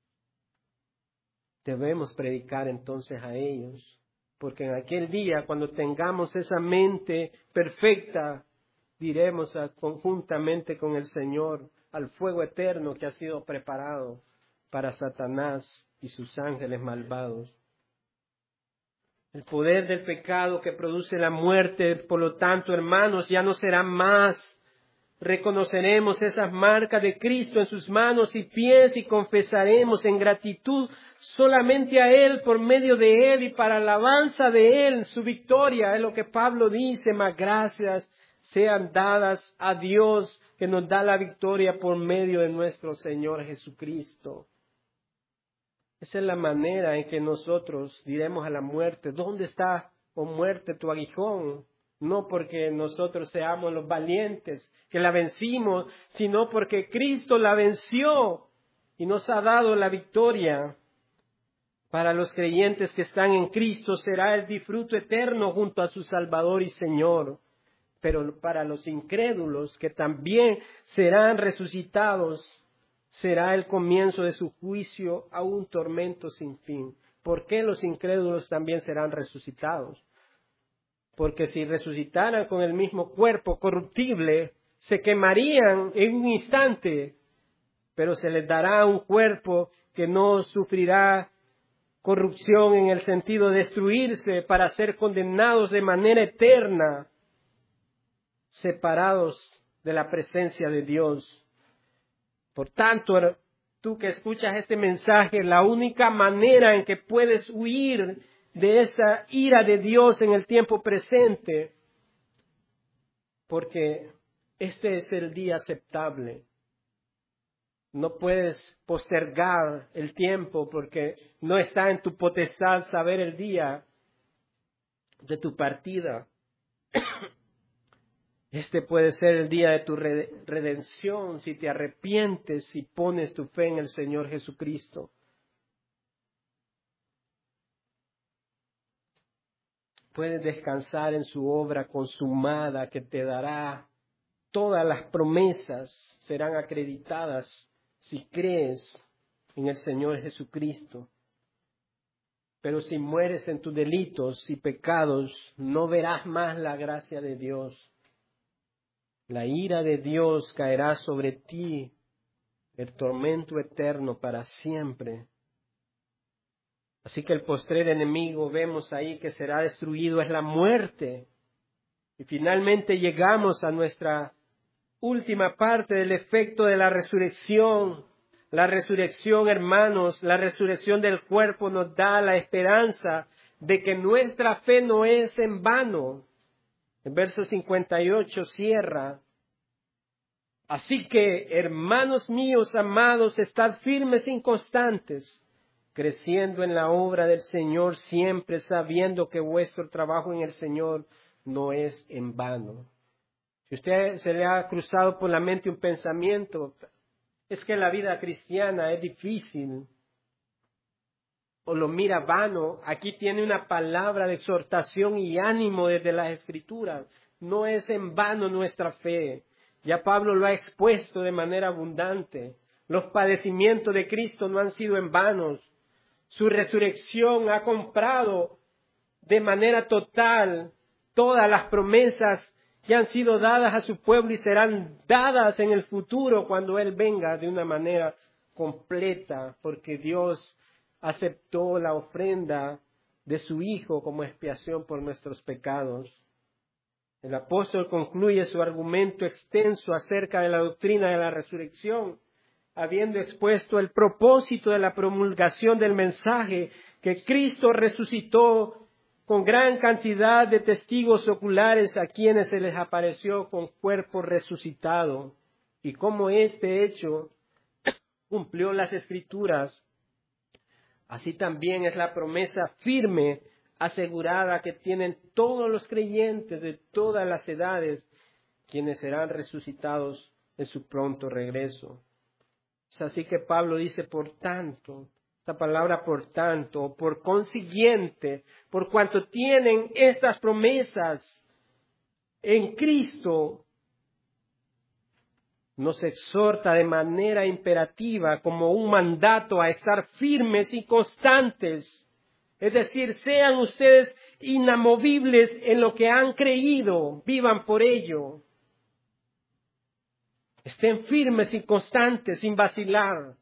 Debemos predicar entonces a ellos, porque en aquel día, cuando tengamos esa mente perfecta, diremos conjuntamente con el Señor al fuego eterno que ha sido preparado para Satanás y sus ángeles malvados. El poder del pecado que produce la muerte, por lo tanto, hermanos, ya no será más. Reconoceremos esas marcas de Cristo en sus manos y pies y confesaremos en gratitud solamente a Él, por medio de Él y para alabanza de Él, su victoria. Es lo que Pablo dice, más gracias sean dadas a Dios que nos da la victoria por medio de nuestro Señor Jesucristo. Esa es la manera en que nosotros diremos a la muerte, ¿dónde está, oh muerte, tu aguijón? No porque nosotros seamos los valientes que la vencimos, sino porque Cristo la venció y nos ha dado la victoria. Para los creyentes que están en Cristo será el disfrute eterno junto a su Salvador y Señor. Pero para los incrédulos que también serán resucitados, será el comienzo de su juicio a un tormento sin fin. ¿Por qué los incrédulos también serán resucitados? Porque si resucitaran con el mismo cuerpo corruptible, se quemarían en un instante, pero se les dará un cuerpo que no sufrirá corrupción en el sentido de destruirse para ser condenados de manera eterna, separados de la presencia de Dios. Por tanto, tú que escuchas este mensaje, la única manera en que puedes huir de esa ira de Dios en el tiempo presente, porque este es el día aceptable. No puedes postergar el tiempo porque no está en tu potestad saber el día de tu partida. Este puede ser el día de tu redención si te arrepientes y pones tu fe en el Señor Jesucristo. Puedes descansar en su obra consumada que te dará todas las promesas, serán acreditadas si crees en el Señor Jesucristo. Pero si mueres en tus delitos y pecados, no verás más la gracia de Dios. La ira de Dios caerá sobre ti, el tormento eterno para siempre. Así que el postrer enemigo, vemos ahí que será destruido, es la muerte. Y finalmente llegamos a nuestra última parte del efecto de la resurrección. La resurrección, hermanos, la resurrección del cuerpo nos da la esperanza de que nuestra fe no es en vano. El verso 58 cierra: así que, hermanos míos amados, estad firmes e inconstantes, creciendo en la obra del Señor, siempre sabiendo que vuestro trabajo en el Señor no es en vano. Si usted se le ha cruzado por la mente un pensamiento, es que la vida cristiana es difícil, o lo mira vano, aquí tiene una palabra de exhortación y ánimo desde las Escrituras. No es en vano nuestra fe. Ya Pablo lo ha expuesto de manera abundante. Los padecimientos de Cristo no han sido en vano. Su resurrección ha comprado de manera total todas las promesas que han sido dadas a su pueblo y serán dadas en el futuro cuando Él venga de una manera completa, porque Dios aceptó la ofrenda de su Hijo como expiación por nuestros pecados. El apóstol concluye su argumento extenso acerca de la doctrina de la resurrección, habiendo expuesto el propósito de la promulgación del mensaje, que Cristo resucitó con gran cantidad de testigos oculares a quienes se les apareció con cuerpo resucitado, y cómo este hecho cumplió las Escrituras. Así también es la promesa firme, asegurada, que tienen todos los creyentes de todas las edades, quienes serán resucitados en su pronto regreso. Es así que Pablo dice, por tanto, esta palabra por tanto, por consiguiente, por cuanto tienen estas promesas en Cristo, nos exhorta de manera imperativa, como un mandato, a estar firmes y constantes. Es decir, sean ustedes inamovibles en lo que han creído, vivan por ello. Estén firmes y constantes, sin vacilar.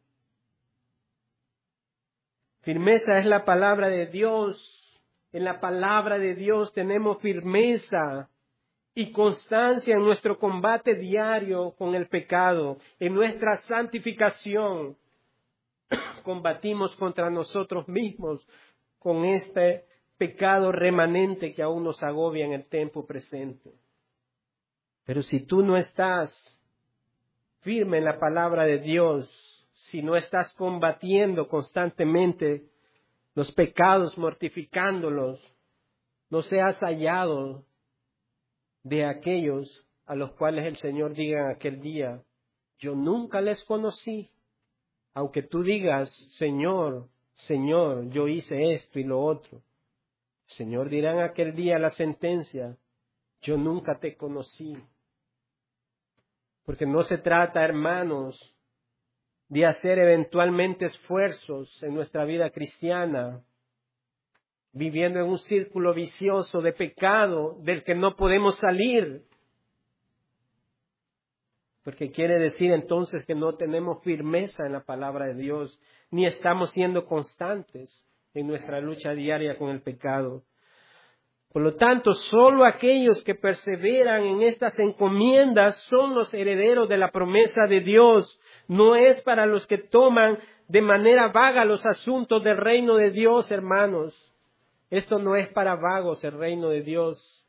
Firmeza es la palabra de Dios. En la palabra de Dios tenemos firmeza y constancia en nuestro combate diario con el pecado, en nuestra santificación. Combatimos contra nosotros mismos con este pecado remanente que aún nos agobia en el tiempo presente. Pero si tú no estás firme en la palabra de Dios, si no estás combatiendo constantemente los pecados, mortificándolos, no seas hallado de aquellos a los cuales el Señor diga en aquel día, yo nunca les conocí, aunque tú digas, Señor, Señor, yo hice esto y lo otro. El Señor dirá en aquel día la sentencia, yo nunca te conocí. Porque no se trata, hermanos, de hacer eventualmente esfuerzos en nuestra vida cristiana, viviendo en un círculo vicioso de pecado del que no podemos salir. Porque quiere decir entonces que no tenemos firmeza en la palabra de Dios, ni estamos siendo constantes en nuestra lucha diaria con el pecado. Por lo tanto, solo aquellos que perseveran en estas encomiendas son los herederos de la promesa de Dios. No es para los que toman de manera vaga los asuntos del reino de Dios, hermanos. Esto no es para vagos, el reino de Dios.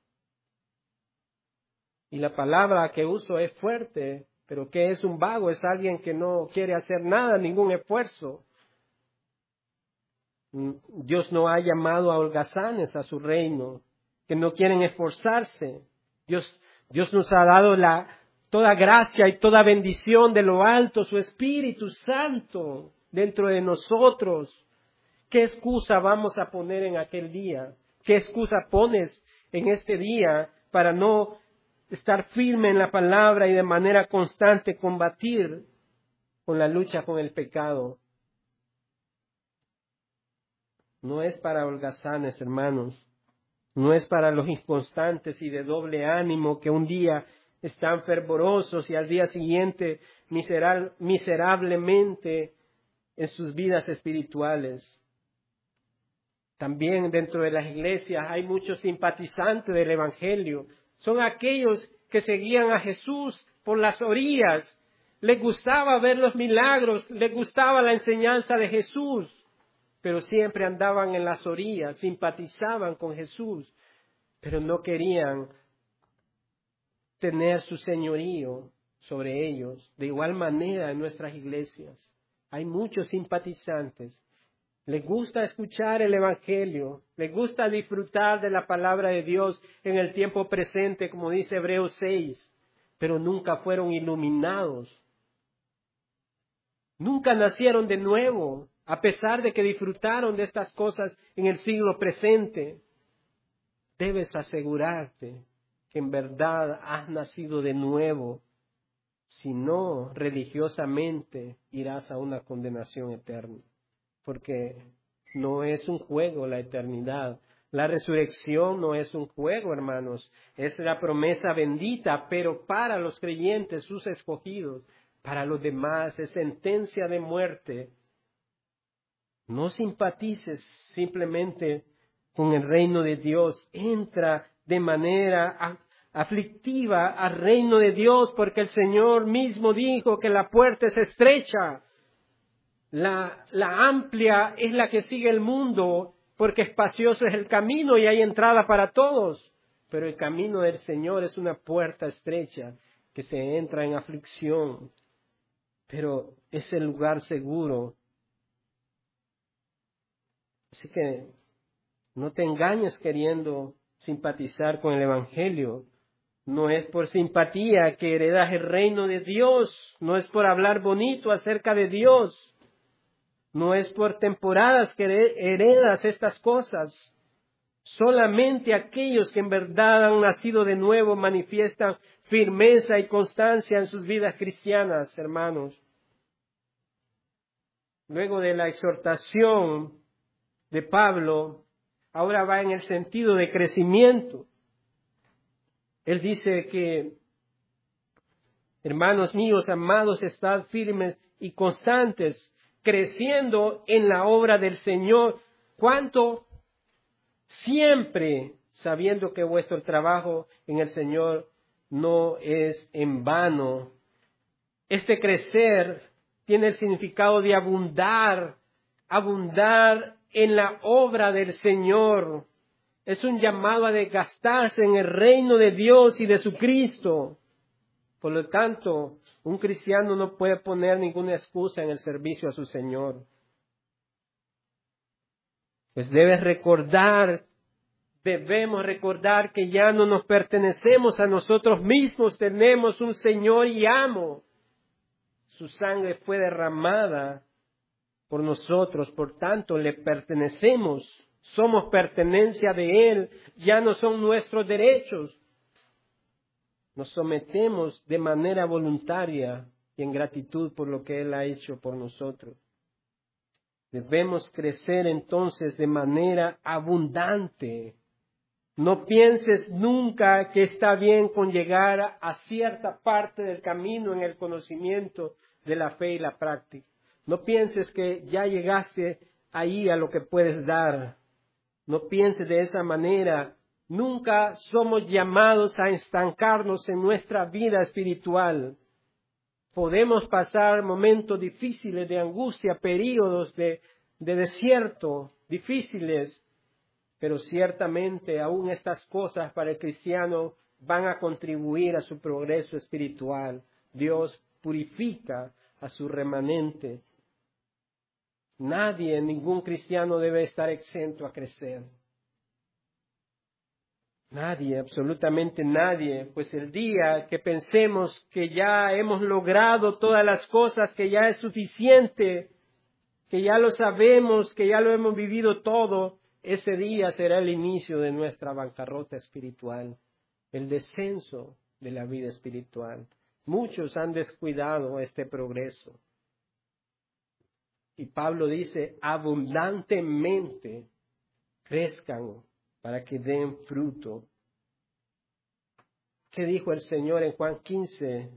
Y la palabra que uso es fuerte, pero ¿qué es un vago? Es alguien que no quiere hacer nada, ningún esfuerzo. Dios no ha llamado a holgazanes a su reino, que no quieren esforzarse. Dios nos ha dado toda gracia y toda bendición de lo alto, su Espíritu Santo dentro de nosotros. ¿Qué excusa vamos a poner en aquel día? ¿Qué excusa pones en este día para no estar firme en la palabra y de manera constante combatir con la lucha con el pecado? No es para holgazanes, hermanos. No es para los inconstantes y de doble ánimo que un día están fervorosos y al día siguiente miserablemente en sus vidas espirituales. También dentro de las iglesias hay muchos simpatizantes del Evangelio. Son aquellos que seguían a Jesús por las orillas. Les gustaba ver los milagros, les gustaba la enseñanza de Jesús, pero siempre andaban en las orillas, simpatizaban con Jesús, pero no querían tener su señorío sobre ellos. De igual manera en nuestras iglesias hay muchos simpatizantes. Les gusta escuchar el Evangelio, les gusta disfrutar de la palabra de Dios en el tiempo presente, como dice Hebreos 6, pero nunca fueron iluminados. Nunca nacieron de nuevo, a pesar de que disfrutaron de estas cosas en el siglo presente. Debes asegurarte que en verdad has nacido de nuevo. Si no, religiosamente irás a una condenación eterna. Porque no es un juego la eternidad. La resurrección no es un juego, hermanos. Es la promesa bendita, pero para los creyentes, sus escogidos. Para los demás es sentencia de muerte. No simpatices simplemente con el reino de Dios. Entra de manera aflictiva al reino de Dios, porque el Señor mismo dijo que la puerta es estrecha. La amplia es la que sigue el mundo, porque espacioso es el camino y hay entrada para todos. Pero el camino del Señor es una puerta estrecha que se entra en aflicción. Pero es el lugar seguro. Así que no te engañes queriendo simpatizar con el Evangelio. No es por simpatía que heredas el reino de Dios. No es por hablar bonito acerca de Dios. No es por temporadas que heredas estas cosas. Solamente aquellos que en verdad han nacido de nuevo manifiestan firmeza y constancia en sus vidas cristianas, hermanos. Luego de la exhortación de Pablo, ahora va en el sentido de crecimiento. Él dice que, hermanos míos, amados, estad firmes y constantes, creciendo en la obra del Señor. ¿Cuánto? Siempre sabiendo que vuestro trabajo en el Señor no es en vano. Este crecer tiene el significado de abundar en la obra del Señor. Es un llamado a desgastarse en el reino de Dios y de su Cristo. Por lo tanto, un cristiano no puede poner ninguna excusa en el servicio a su Señor. Pues debemos recordar que ya no nos pertenecemos a nosotros mismos, tenemos un Señor y amo. Su sangre fue derramada por nosotros, por tanto le pertenecemos, somos pertenencia de Él, ya no son nuestros derechos. Nos sometemos de manera voluntaria y en gratitud por lo que Él ha hecho por nosotros. Debemos crecer entonces de manera abundante. No pienses nunca que está bien con llegar a cierta parte del camino en el conocimiento de la fe y la práctica. No pienses que ya llegaste ahí a lo que puedes dar. No piense de esa manera. Nunca somos llamados a estancarnos en nuestra vida espiritual. Podemos pasar momentos difíciles de angustia, períodos de desierto difíciles, pero ciertamente aún estas cosas para el cristiano van a contribuir a su progreso espiritual. Dios purifica a su remanente. Nadie, ningún cristiano debe estar exento a crecer. Nadie, absolutamente nadie, pues el día que pensemos que ya hemos logrado todas las cosas, que ya es suficiente, que ya lo sabemos, que ya lo hemos vivido todo, ese día será el inicio de nuestra bancarrota espiritual, el descenso de la vida espiritual. Muchos han descuidado este progreso. Y Pablo dice, abundantemente crezcan para que den fruto. ¿Qué dijo el Señor en Juan 15,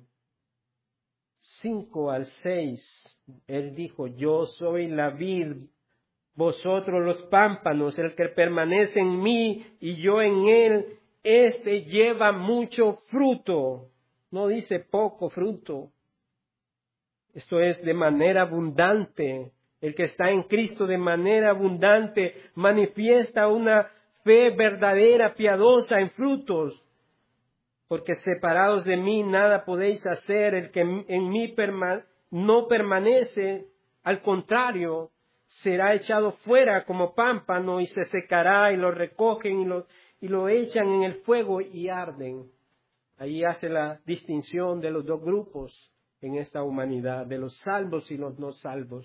5 al 6? Él dijo, yo soy la vid, vosotros los pámpanos, el que permanece en mí y yo en él, este lleva mucho fruto. No dice poco fruto. Esto es de manera abundante. El que está en Cristo de manera abundante manifiesta una fe verdadera, piadosa en frutos. Porque separados de mí nada podéis hacer. El que en mí no permanece, al contrario, será echado fuera como pámpano y se secará y lo recogen y lo echan en el fuego y arden. Ahí hace la distinción de los dos grupos en esta humanidad, de los salvos y los no salvos.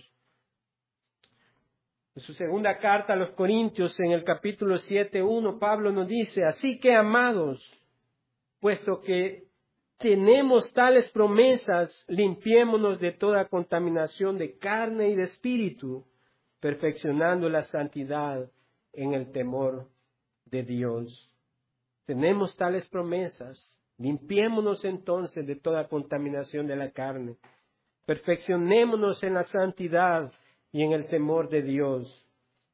En su segunda carta a los Corintios, en el capítulo 7:1, Pablo nos dice, así que amados, puesto que tenemos tales promesas, limpiémonos de toda contaminación de carne y de espíritu, perfeccionando la santidad en el temor de Dios. Tenemos tales promesas. Limpiémonos entonces de toda contaminación de la carne. Perfeccionémonos en la santidad y en el temor de Dios.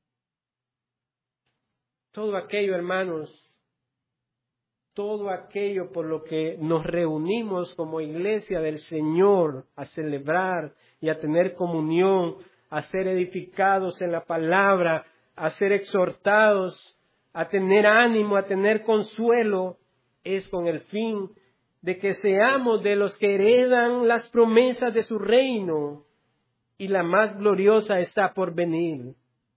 Todo aquello, hermanos, todo aquello por lo que nos reunimos como iglesia del Señor a celebrar y a tener comunión, a ser edificados en la palabra, a ser exhortados, a tener ánimo, a tener consuelo, es con el fin de que seamos de los que heredan las promesas de su reino, y la más gloriosa está por venir.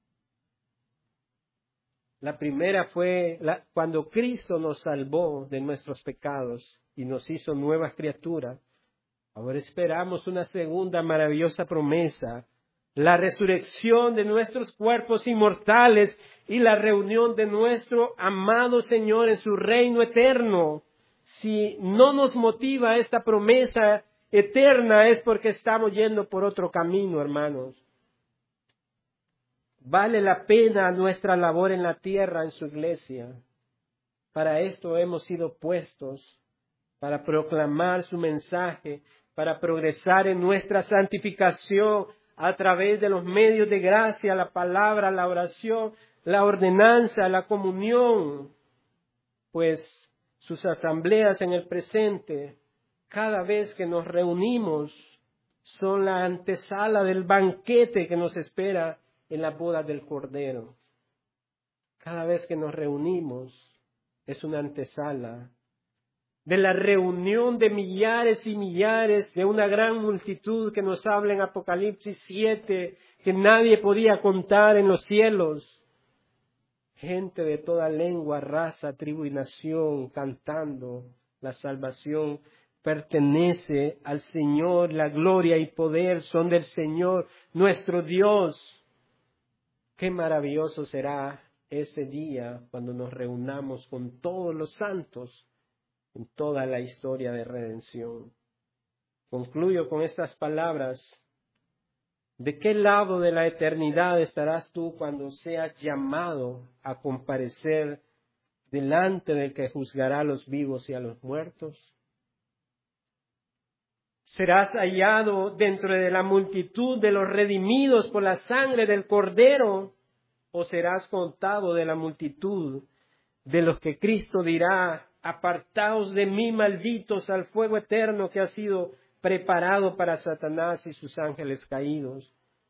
La primera fue cuando Cristo nos salvó de nuestros pecados y nos hizo nuevas criaturas. Ahora esperamos una segunda maravillosa promesa, la resurrección de nuestros cuerpos inmortales y la reunión de nuestro amado Señor en su reino eterno. Si no nos motiva esta promesa eterna es porque estamos yendo por otro camino, hermanos. Vale la pena nuestra labor en la tierra, en su iglesia. Para esto hemos sido puestos, para proclamar su mensaje, para progresar en nuestra santificación a través de los medios de gracia, la palabra, la oración, la ordenanza, la comunión. Pues sus asambleas en el presente, cada vez que nos reunimos, son la antesala del banquete que nos espera en la boda del Cordero. Cada vez que nos reunimos es una antesala de la reunión de millares y millares, de una gran multitud que nos habla en Apocalipsis 7, que nadie podía contar en los cielos. Gente de toda lengua, raza, tribu y nación cantando la salvación pertenece al Señor, la gloria y poder son del Señor, nuestro Dios. Qué maravilloso será ese día cuando nos reunamos con todos los santos en toda la historia de redención. Concluyo con estas palabras. ¿De qué lado de la eternidad estarás tú cuando seas llamado a comparecer delante del que juzgará a los vivos y a los muertos? ¿Serás hallado dentro de la multitud de los redimidos por la sangre del Cordero? o serás contado de la multitud de los que Cristo dirá: apartaos de mí, malditos, al fuego eterno que ha sido preparado para Satanás y sus ángeles caídos.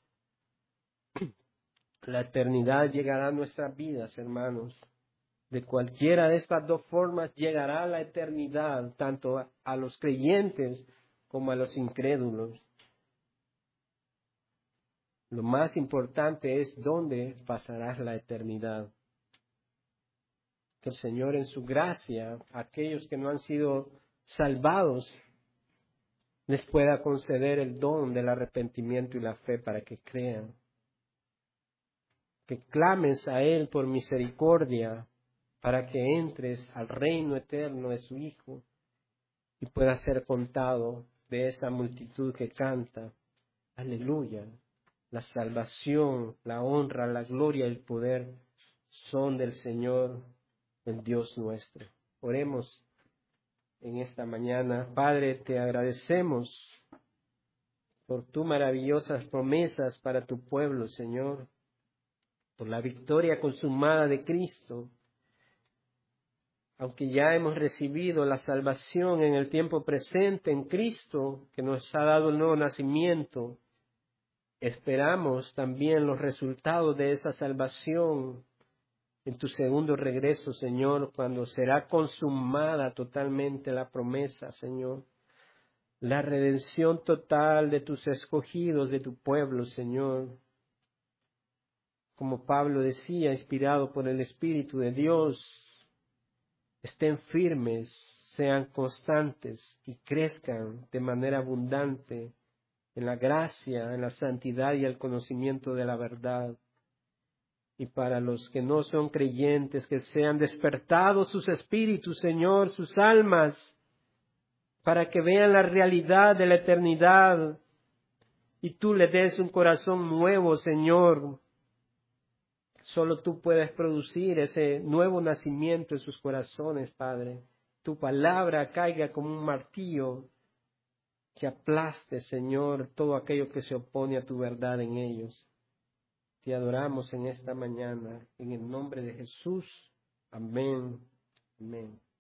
La eternidad llegará a nuestras vidas, hermanos. De cualquiera de estas dos formas llegará la eternidad, tanto a los creyentes como a los incrédulos. Lo más importante es dónde pasarás la eternidad. Que el Señor en su gracia, a aquellos que no han sido salvados, les pueda conceder el don del arrepentimiento y la fe para que crean. Que clames a Él por misericordia para que entres al reino eterno de su Hijo y puedas ser contado de esa multitud que canta: aleluya, la salvación, la honra, la gloria y el poder son del Señor, el Dios nuestro. Oremos en esta mañana. Padre, te agradecemos por tus maravillosas promesas para tu pueblo, Señor, por la victoria consumada de Cristo. Aunque ya hemos recibido la salvación en el tiempo presente en Cristo, que nos ha dado el nuevo nacimiento, esperamos también los resultados de esa salvación en tu segundo regreso, Señor, cuando será consumada totalmente la promesa, Señor. La redención total de tus escogidos, de tu pueblo, Señor. Como Pablo decía, inspirado por el Espíritu de Dios: estén firmes, sean constantes y crezcan de manera abundante en la gracia, en la santidad y el conocimiento de la verdad. Y para los que no son creyentes, que sean despertados sus espíritus, Señor, sus almas, para que vean la realidad de la eternidad y tú les des un corazón nuevo, Señor. Solo tú puedes producir ese nuevo nacimiento en sus corazones, Padre. Tu palabra caiga como un martillo que aplaste, Señor, todo aquello que se opone a tu verdad en ellos. Te adoramos en esta mañana, en el nombre de Jesús. Amén. Amén.